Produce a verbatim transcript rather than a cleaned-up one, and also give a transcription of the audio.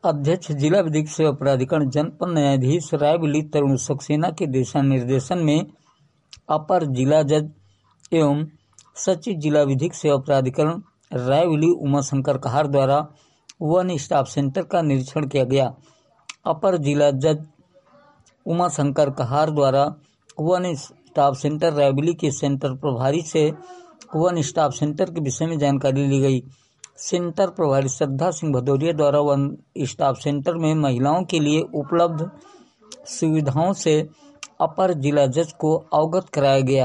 अध्यक्ष जिला विधिक सेवा प्राधिकरण जनपद न्यायाधीश रायबरेली तरुण सक्सेना के दिशा निर्देशन में अपर जिला जज एवं सचिव जिला विधिक सेवा प्राधिकरण रायबरेली उमाशंकर कहार द्वारा वन स्टाफ सेंटर का निरीक्षण किया गया। अपर जिला जज उमाशंकर कहार द्वारा वन स्टाफ सेंटर रायबरेली के सेंटर प्रभारी से वन स्टाफ सेंटर के विषय में जानकारी ली गई। सेंटर प्रभारी श्रद्धा सिंह भदौरिया द्वारा वन स्टाफ सेंटर में महिलाओं के लिए उपलब्ध सुविधाओं से अपर जिला जज को अवगत कराया गया।